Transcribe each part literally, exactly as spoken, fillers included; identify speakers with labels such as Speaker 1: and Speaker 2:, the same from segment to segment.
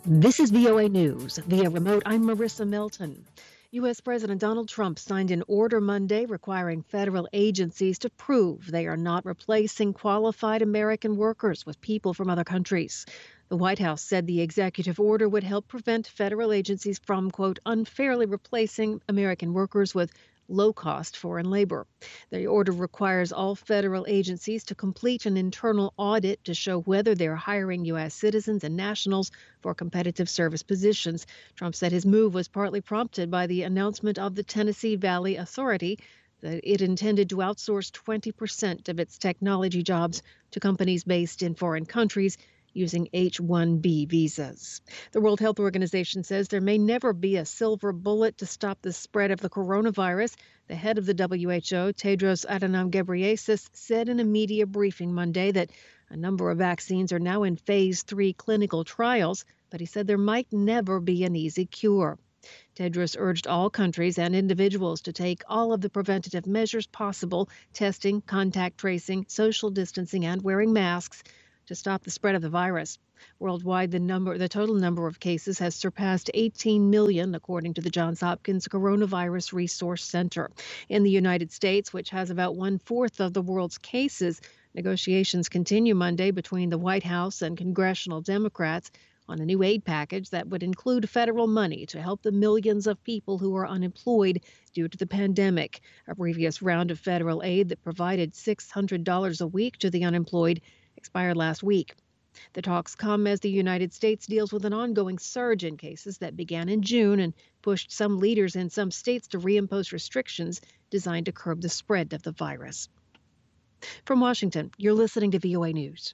Speaker 1: This is V O A News. Via remote, I'm Marissa Melton. U S. President Donald Trump signed an order Monday requiring federal agencies to prove they are not replacing qualified American workers with people from other countries. The White House said the executive order would help prevent federal agencies from, quote, unfairly replacing American workers with low-cost foreign labor. The order requires all federal agencies to complete an internal audit to show whether they're hiring U S citizens and nationals for competitive service positions. Trump said his move was partly prompted by the announcement of the Tennessee Valley Authority that it intended to outsource twenty percent of its technology jobs to companies based in foreign countries using H one B visas. The World Health Organization says there may never be a silver bullet to stop the spread of the coronavirus. The head of the W H O, Tedros Adhanom Ghebreyesus, said in a media briefing Monday that a number of vaccines are now in phase three clinical trials, but he said there might never be an easy cure. Tedros urged all countries and individuals to take all of the preventative measures possible, testing, contact tracing, social distancing, and wearing masks, to stop the spread of the virus. Worldwide, the number, the total number of cases has surpassed eighteen million, according to the Johns Hopkins Coronavirus Resource Center. In the United States, which has about one-fourth of the world's cases, negotiations continue Monday between the White House and congressional Democrats on a new aid package that would include federal money to help the millions of people who are unemployed due to the pandemic. A previous round of federal aid that provided six hundred dollars a week to the unemployed expired last week. The talks come as the United States deals with an ongoing surge in cases that began in June and pushed some leaders in some states to reimpose restrictions designed to curb the spread of the virus. From Washington, you're listening to V O A News.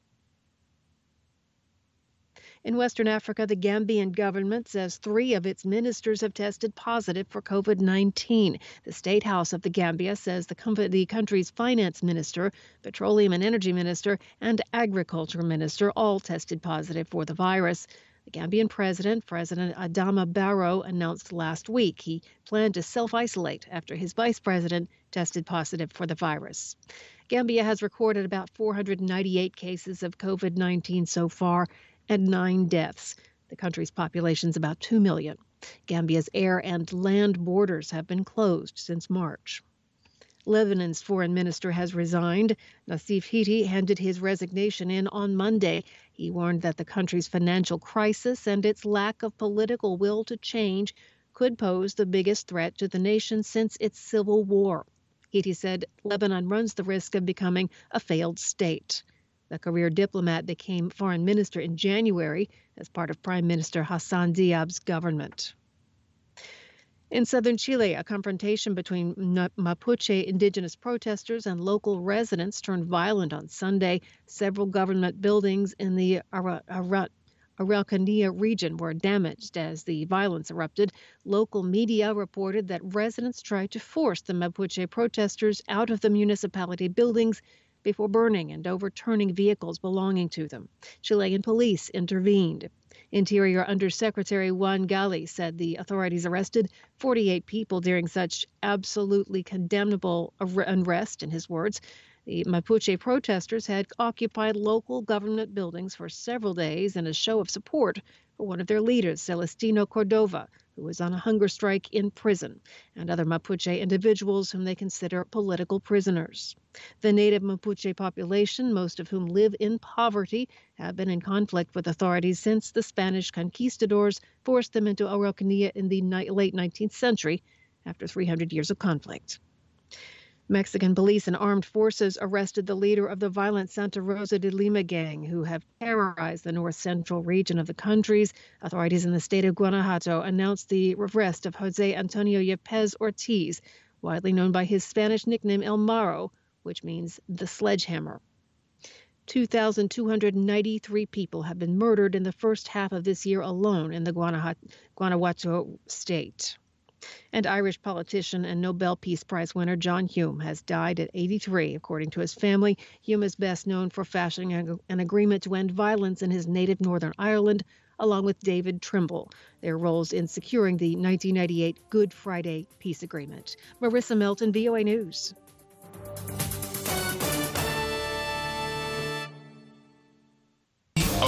Speaker 1: In Western Africa, the Gambian government says three of its ministers have tested positive for COVID nineteen. The State House of the Gambia says the, com- the country's finance minister, petroleum and energy minister, and agriculture minister all tested positive for the virus. The Gambian president, President Adama Barrow, announced last week he planned to self-isolate after his vice president tested positive for the virus. Gambia has recorded about four hundred ninety-eight cases of COVID nineteen so far, and nine deaths. The country's population is about two million. Gambia's air and land borders have been closed since March. Lebanon's foreign minister has resigned. Nassif Hiti handed his resignation in on Monday. He warned that the country's financial crisis and its lack of political will to change could pose the biggest threat to the nation since its civil war. Hiti said Lebanon runs the risk of becoming a failed state. The career diplomat became foreign minister in January as part of Prime Minister Hassan Diab's government. In southern Chile, a confrontation between Mapuche indigenous protesters and local residents turned violent on Sunday. Several government buildings in the Ara- Ara- Araucanía region were damaged as the violence erupted. Local media reported that residents tried to force the Mapuche protesters out of the municipality buildings before burning and overturning vehicles belonging to them. Chilean police intervened. Interior Undersecretary Juan Gali said the authorities arrested forty-eight people during such absolutely condemnable unrest, in his words. The Mapuche protesters had occupied local government buildings for several days in a show of support for one of their leaders, Celestino Cordova, who was on a hunger strike in prison, and other Mapuche individuals whom they consider political prisoners. The native Mapuche population, most of whom live in poverty, have been in conflict with authorities since the Spanish conquistadors forced them into Araucanía in the ni- late nineteenth century after three hundred years of conflict. Mexican police and armed forces arrested the leader of the violent Santa Rosa de Lima gang, who have terrorized the north-central region of the countries. Authorities in the state of Guanajuato announced the arrest of Jose Antonio Yepes Ortiz, widely known by his Spanish nickname El Marro, which means the sledgehammer. two thousand two hundred ninety-three people have been murdered in the first half of this year alone in the Guanajuato, Guanajuato state. And Irish politician and Nobel Peace Prize winner John Hume has died at eighty-three, according to his family. Hume is best known for fashioning an agreement to end violence in his native Northern Ireland, along with David Trimble, their roles in securing the nineteen ninety-eight Good Friday Peace Agreement. Marissa Melton, V O A News.